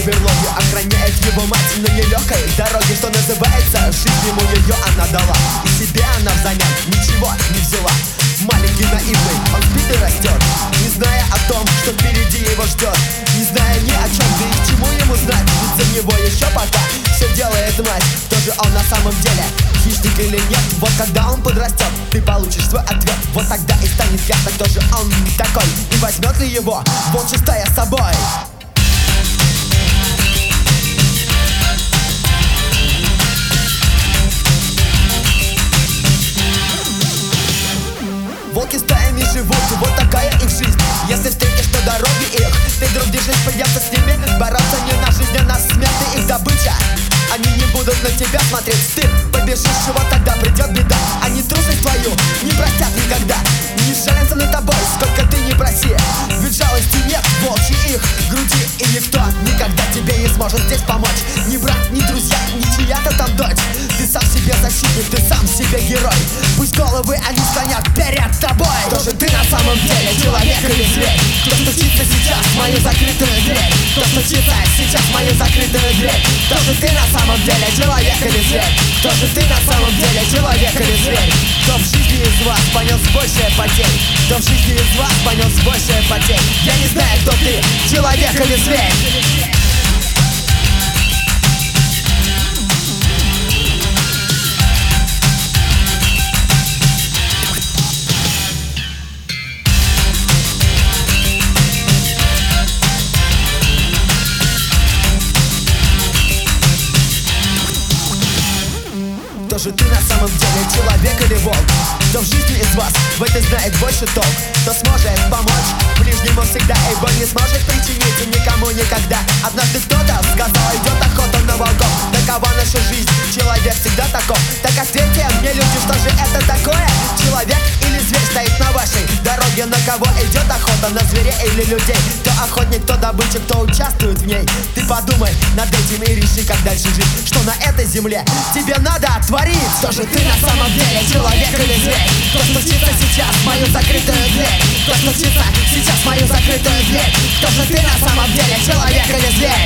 берлоге охраняет его мать на нелегкой дороге, что называется, жизнь ему ее она дала, и себе она взамен ничего не взяла. Маленький наивный, он спит и растет, не зная о том, что впереди его ждет, не зная ни о чем, да и к чему ему знать, ведь за него еще пока все делает мать. Кто же он на самом деле, хищник или нет? Вот когда он подрастет, ты получишь свой ответ. Вот тогда и станет ясно, кто же он такой, и возьмет ли его волчья стая с собой. Волки стаями живут, вот такая их жизнь. Если встретишь на дороге их, ты, друг, держись, придется с ними бороться не на жизнь, а на смерть, ты их добыча. Они не будут на тебя смотреть, ты побежишь, вот тогда придет беда. Они трусость твою не простят никогда, не жалятся над тобой, сколько ты не проси. Ведь жалости нет, волчьи их груди, и никто никогда тебе не сможет здесь помочь. Ни брат, ни друзья, ни чья-то там дочь. Ты сам себе защитник, ты сам себе герой. Пусть головы они склонят перед тобой. Кто же ты на самом деле, человек или зверь? Кто стучится сейчас в мою закрытую дверь? Кто стучится сейчас в мою закрытую дверь? Кто же ты на самом деле, человек или зверь? Кто же ты на самом деле, человек или зверь? Кто в жизни из вас понес большее потерь? Кто в жизни из вас понес большее потерь? Я не знаю, кто ты, человек или зверь. Кто же ты на самом деле, человек или волк? Кто в жизни из вас в этой знает больше толк? Кто сможет помочь ближнему всегда, и боль не сможет причинить никому никогда. Однажды кто-то сказал, идет охота на волков. Такова наша жизнь, человек всегда таков. Так ответьте мне, люди, что же это такое? Человек или зверь стоит на вашей дороге? На кого идет охота, на зверей или людей? Кто охотник, кто добытчик, кто участвует в ней? Ты подумай над этим и реши, как дальше жить. Что на этой земле тебе надо творить. Кто же ты на самом деле, человек или зверь? Кто стучится сейчас в мою закрытую дверь? Кто стучится сейчас в мою закрытую дверь? Кто же ты на самом деле, человек или зверь?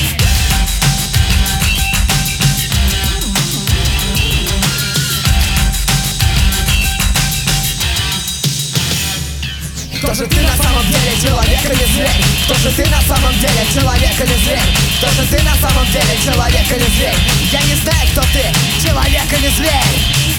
Кто же ты на самом деле, человек или зверь? Кто же ты на самом деле, человек или зверь? Кто же ты на самом деле, человек или зверь? Я не знаю, кто ты, человек или зверь.